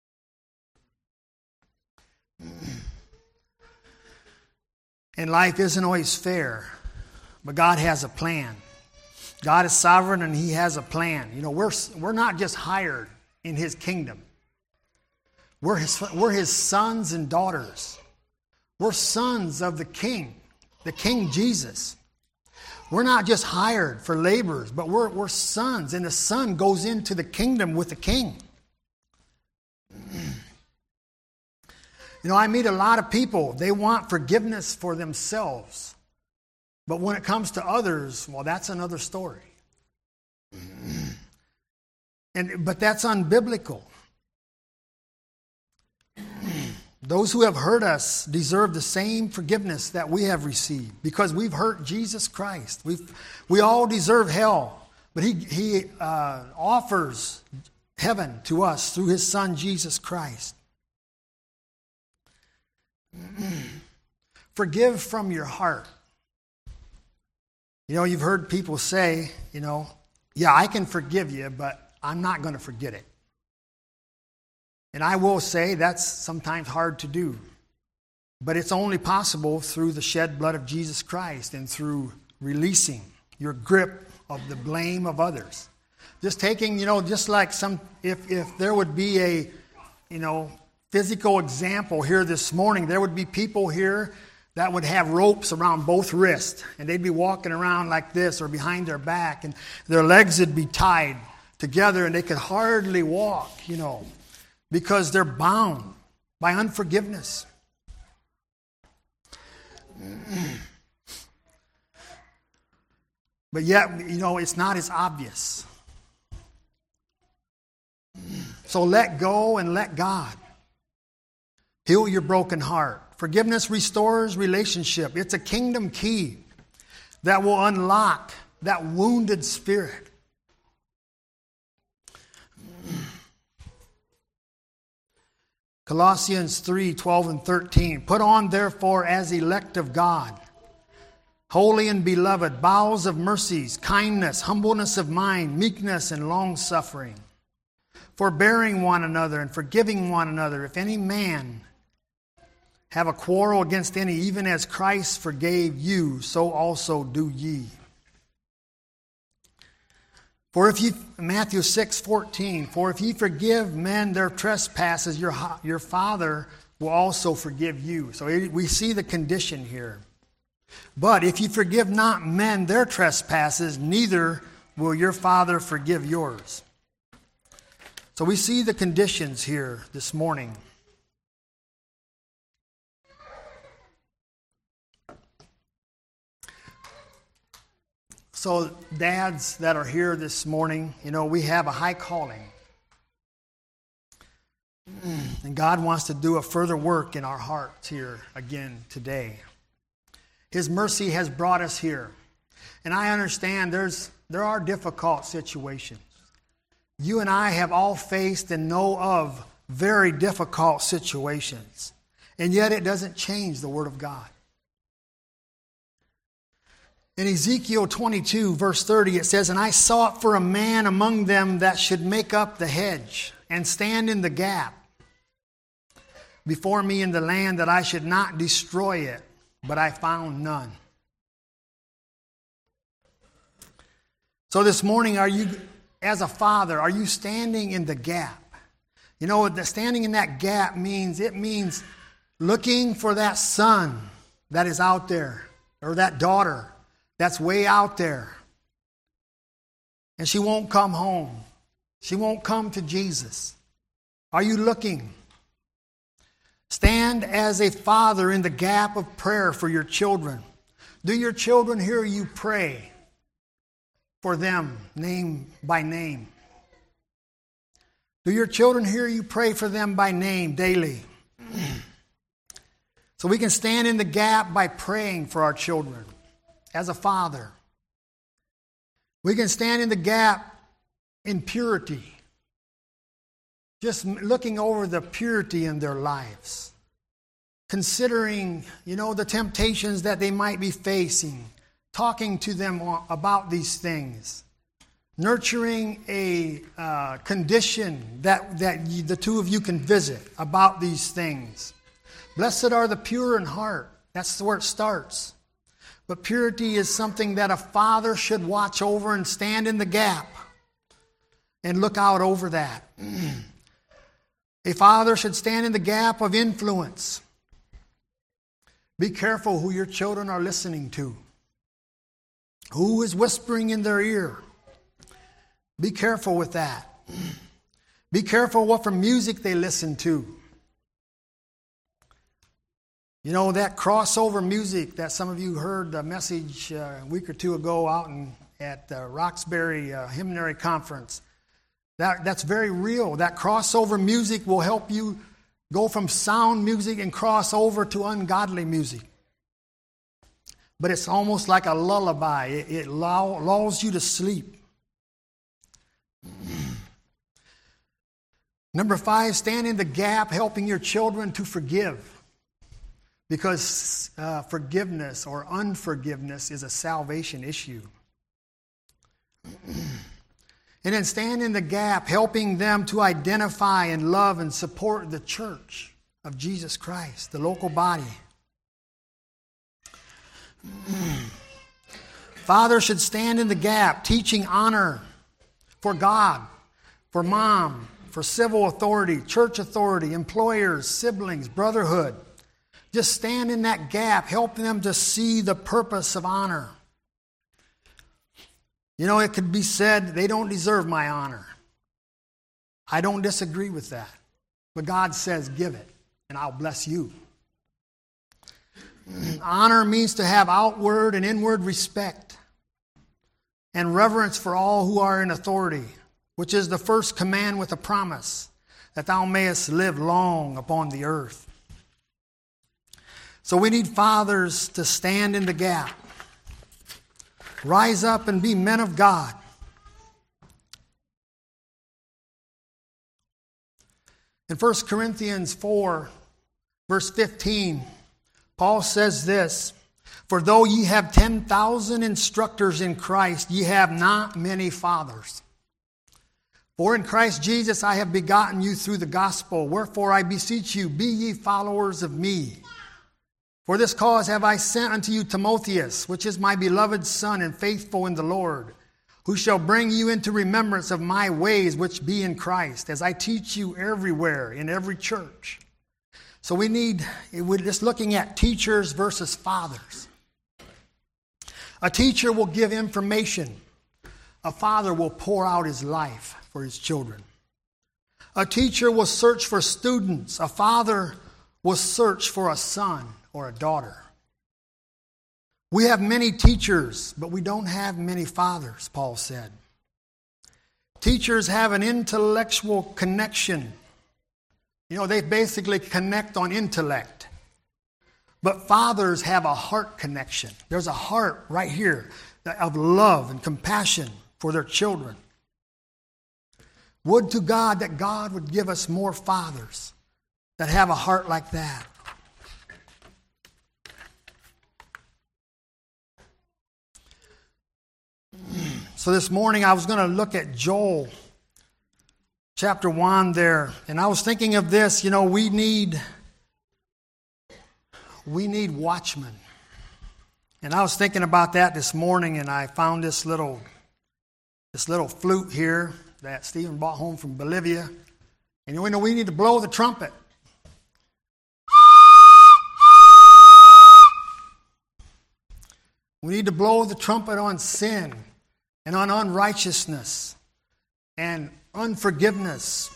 And life isn't always fair, but God has a plan. God is sovereign and He has a plan. You know, we're we're not just hired in His kingdom. We're His, we're His sons and daughters. We're sons of the King, the King Jesus. We're not just hired for laborers, but we're, we're sons, and the son goes into the kingdom with the king. You know, I meet a lot of people, they want forgiveness for themselves. But when it comes to others, well, that's another story. And but that's unbiblical. Those who have hurt us deserve the same forgiveness that we have received because we've hurt Jesus Christ. We we all deserve hell, but He He uh, offers heaven to us through His Son Jesus Christ. Forgive from your heart. You know, you've heard people say, you know, yeah, I can forgive you, but I'm not going to forget it. And I will say that's sometimes hard to do. But it's only possible through the shed blood of Jesus Christ and through releasing your grip of the blame of others. Just taking, you know, just like some, if, if there would be a, you know, physical example here this morning, there would be people here that would have ropes around both wrists. And they'd be walking around like this or behind their back. And their legs would be tied together and they could hardly walk, you know, because they're bound by unforgiveness. But yet, you know, it's not as obvious. So let go and let God heal your broken heart. Forgiveness restores relationship. It's a kingdom key that will unlock that wounded spirit. Colossians three, twelve and thirteen. Put on therefore as elect of God, holy and beloved, bowels of mercies, kindness, humbleness of mind, meekness, and long-suffering, forbearing one another and forgiving one another. If any man have a quarrel against any, even as Christ forgave you, so also do ye. For if ye, Matthew six, fourteen, for if ye forgive men their trespasses, your, your Father will also forgive you. So we see the condition here. But if ye forgive not men their trespasses, neither will your Father forgive yours. So we see the conditions here this morning. So dads that are here this morning, you know, we have a high calling. And God wants to do a further work in our hearts here again today. His mercy has brought us here. And I understand there's there are difficult situations. You and I have all faced and know of very difficult situations. And yet it doesn't change the Word of God. In Ezekiel twenty-two, verse thirty, it says, And I sought for a man among them that should make up the hedge and stand in the gap before me in the land, that I should not destroy it, but I found none. So this morning, are you, as a father, are you standing in the gap? You know, the standing in that gap means, it means looking for that son that is out there, or that daughter that's way out there. And she won't come home. She won't come to Jesus. Are you looking? Stand as a father in the gap of prayer for your children. Do your children hear you pray for them, name by name? Do your children hear you pray for them by name daily? So we can stand in the gap by praying for our children. As a father, we can stand in the gap in purity, just looking over the purity in their lives, considering, you know, the temptations that they might be facing, talking to them about these things, nurturing a uh, condition that, that you, the two of you can visit about these things. Blessed are the pure in heart. That's where it starts. But purity is something that a father should watch over and stand in the gap and look out over that. A father should stand in the gap of influence. Be careful who your children are listening to. Who is whispering in their ear? Be careful with that. Be careful what for music they listen to. You know, that crossover music that some of you heard the message uh, a week or two ago out in, at the Roxbury uh, Hymnary Conference. That, that's very real. That crossover music will help you go from sound music and cross over to ungodly music. But it's almost like a lullaby. It, it lull, lulls you to sleep. Number five, stand in the gap, helping your children to forgive. Because uh, forgiveness or unforgiveness is a salvation issue. And then stand in the gap, helping them to identify and love and support the church of Jesus Christ, the local body. Father should stand in the gap, teaching honor for God, for mom, for civil authority, church authority, employers, siblings, brotherhood. Just stand in that gap, help them to see the purpose of honor. You know, it could be said, they don't deserve my honor. I don't disagree with that. But God says, give it, and I'll bless you. Honor means to have outward and inward respect and reverence for all who are in authority, which is the first command with a promise, that thou mayest live long upon the earth. So we need fathers to stand in the gap. Rise up and be men of God. In First Corinthians four, verse fifteen, Paul says this, for though ye have ten thousand instructors in Christ, ye have not many fathers. For in Christ Jesus I have begotten you through the gospel. Wherefore I beseech you, be ye followers of me. For this cause have I sent unto you Timotheus, which is my beloved son and faithful in the Lord, who shall bring you into remembrance of my ways which be in Christ, as I teach you everywhere in every church. So we need, we're just looking at teachers versus fathers. A teacher will give information. A father will pour out his life for his children. A teacher will search for students. A father will search for a son or a daughter. We have many teachers, but we don't have many fathers, Paul said. Teachers have an intellectual connection. You know, they basically connect on intellect. But fathers have a heart connection. There's a heart right here of love and compassion for their children. Would to God that God would give us more fathers that have a heart like that. So this morning I was going to look at Joel chapter one there, and I was thinking of this, you know, we need we need watchmen. And I was thinking about that this morning, and I found this little this little flute here that Stephen brought home from Bolivia. And you know, we need to blow the trumpet. We need to blow the trumpet on sin and on unrighteousness and unforgiveness.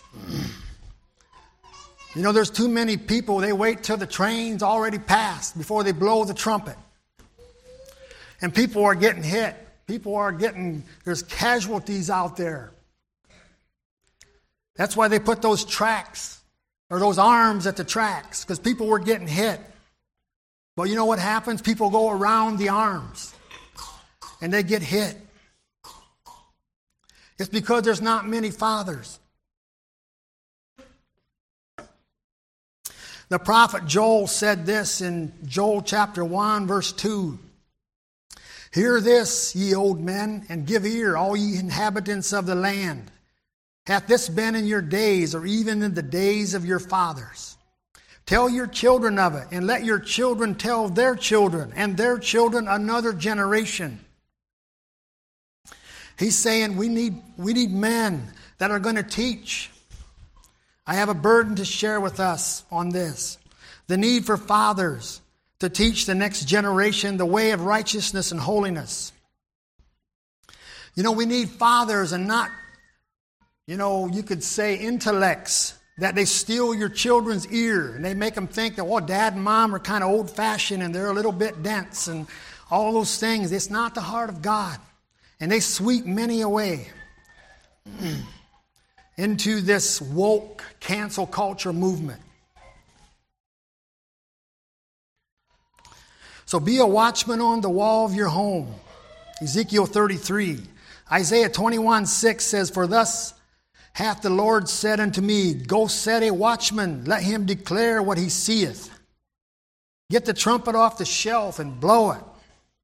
You know, there's too many people, they wait till the train's already passed before they blow the trumpet. And people are getting hit. People are getting, there's casualties out there. That's why they put those tracks or those arms at the tracks, because people were getting hit. But you know what happens? People go around the arms and they get hit. It's because there's not many fathers. The prophet Joel said this in Joel chapter one, verse two. Hear this, ye old men, and give ear, all ye inhabitants of the land. Hath this been in your days, or even in the days of your fathers? Tell your children of it, and let your children tell their children, and their children another generation. He's saying we need, we need men that are going to teach. I have a burden to share with us on this. The need for fathers to teach the next generation the way of righteousness and holiness. You know, we need fathers and not, you know, you could say intellects, that they steal your children's ear and they make them think that, well, dad and mom are kind of old-fashioned and they're a little bit dense and all those things. It's not the heart of God. And they sweep many away into this woke cancel culture movement. So be a watchman on the wall of your home. Ezekiel thirty-three. Isaiah twenty-one six says, For thus hath the Lord said unto me, Go set a watchman, let him declare what he seeth. Get the trumpet off the shelf and blow it.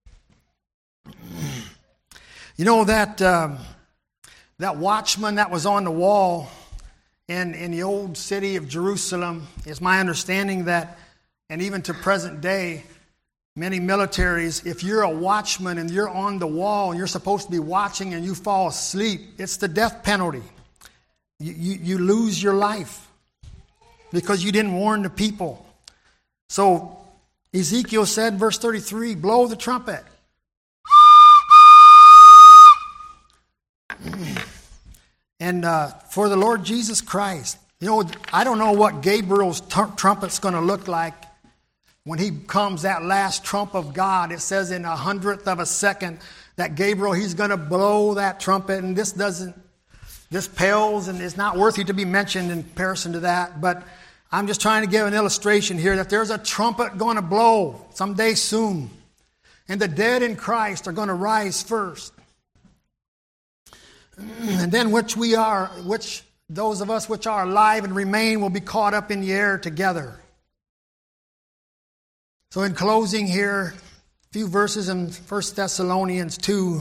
You know that um, that watchman that was on the wall in, in the old city of Jerusalem, it's my understanding that, and even to present day, many militaries, if you're a watchman and you're on the wall and you're supposed to be watching and you fall asleep, it's the death penalty. You, you, you lose your life because you didn't warn the people. So Ezekiel said, verse thirty-three, blow the trumpet. And uh, for the Lord Jesus Christ, you know, I don't know what Gabriel's t- trumpet's going to look like when he comes, that last trump of God. It says in a hundredth of a second that Gabriel, he's going to blow that trumpet. And this doesn't, this pales and is not worthy to be mentioned in comparison to that. But I'm just trying to give an illustration here that there's a trumpet going to blow someday soon. And the dead in Christ are going to rise first. And then which we are, which those of us which are alive and remain will be caught up in the air together. So in closing here, a few verses in First Thessalonians two.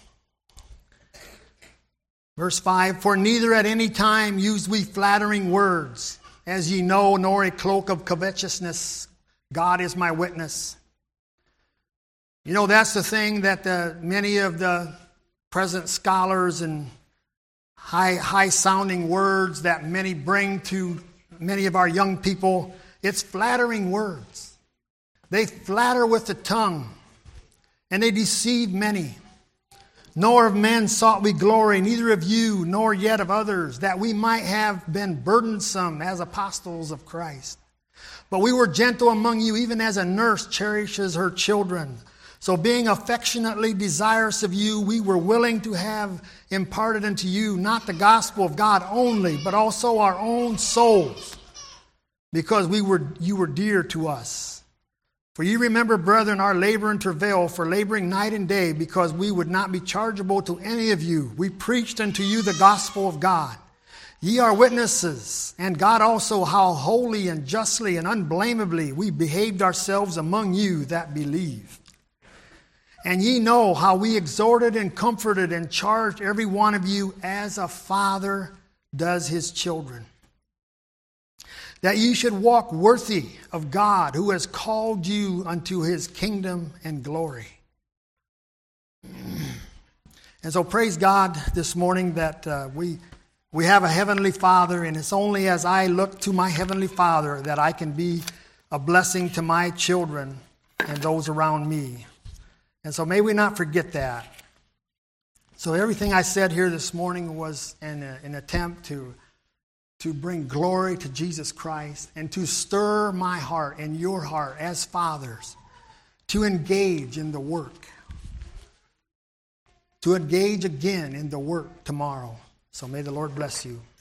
Verse five, For neither at any time use we flattering words, as ye know, nor a cloak of covetousness. God is my witness. You know, that's the thing that the, many of the present scholars and high, high-sounding words that many bring to many of our young people, it's flattering words. They flatter with the tongue, and they deceive many. Nor of men sought we glory, neither of you, nor yet of others, that we might have been burdensome as apostles of Christ. But we were gentle among you, even as a nurse cherishes her children. So being affectionately desirous of you, we were willing to have imparted unto you not the gospel of God only, but also our own souls, because we were you were dear to us. For ye remember, brethren, our labor and travail, for laboring night and day, because we would not be chargeable to any of you. We preached unto you the gospel of God. Ye are witnesses, and God also, how holy and justly and unblameably we behaved ourselves among you that believe. And ye know how we exhorted and comforted and charged every one of you as a father does his children, that ye should walk worthy of God, who has called you unto his kingdom and glory. And so praise God this morning that uh, we we have a heavenly Father, and it's only as I look to my heavenly Father that I can be a blessing to my children and those around me. And so may we not forget that. So everything I said here this morning was an, uh, an attempt to to bring glory to Jesus Christ and to stir my heart and your heart as fathers to engage in the work, to engage again in the work tomorrow. So may the Lord bless you.